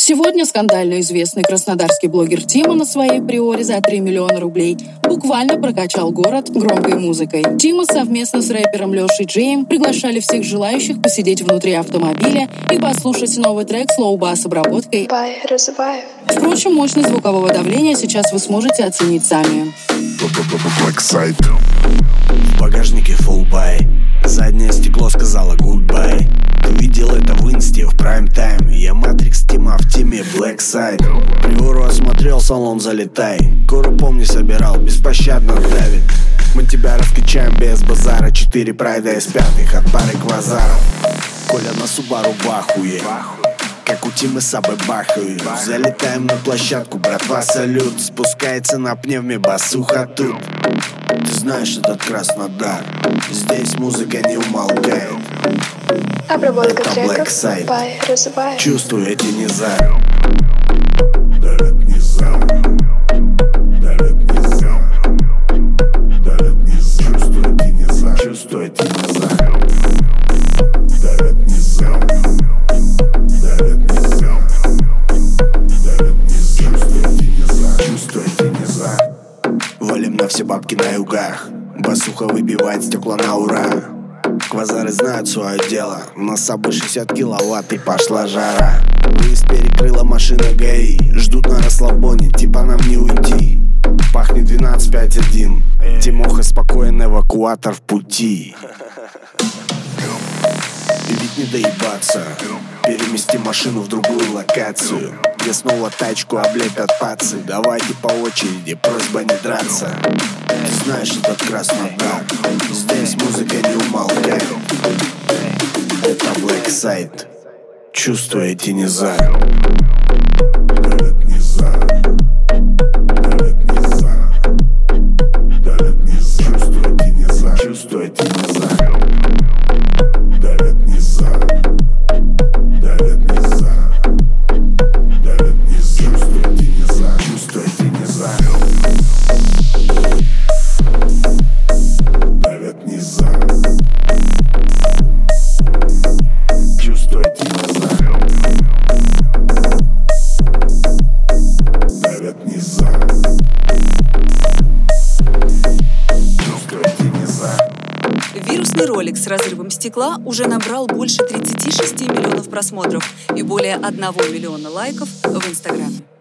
Сегодня скандально известный краснодарский блогер Тима на своей приоре за 3 миллиона рублей буквально прокачал город громкой музыкой. Тима совместно с рэпером Лешей Джеем приглашали всех желающих посидеть внутри автомобиля и послушать новый трек с лоу-бас обработкой. Впрочем, мощность звукового давления сейчас вы сможете оценить сами. В багажнике full buy, заднее стекло сказала goodbye. Ты видел это в инсте в прайм-тайм. Я Матрикс Тима в теме Blackside. Приору осмотрел, салон залетай. Кору помни собирал, беспощадно давит. Мы тебя раскачаем без базара. 4 прайда из 5 от пары квазаров. Коля на Субару бахует, как у Тимы Сабы бахают. Залетаем на площадку, братва, салют. Спускается на пневме басуха тут. Ты знаешь этот Краснодар, здесь музыка не умолкает. Обработка это треков Blackside. Чувствую эти низа. Чувствую эти низа. Валим на все бабки на югах. Басуха выбивает стекла на ура. Квазары знают свое дело. На Сабы 60 киловатт и пошла жара. Выезд перекрыла машина ГАИ. Ждут на расслабоне, типа нам не уйти. Пахнет 12.5.1. Тимоха спокоен, эвакуатор в пути. И ведь не доебаться. Перемести машину в другую локацию, где снова тачку облепят пацы. Давайте по очереди, просьба не драться. Ты знаешь этот Краснодар, здесь музыка не умолкает. Это Blackside. Чувствую эти низа. Чувствую эти низа. Вирусный ролик с разрывом стекла уже набрал больше 36 миллионов просмотров и более 1 миллиона лайков в Инстаграме.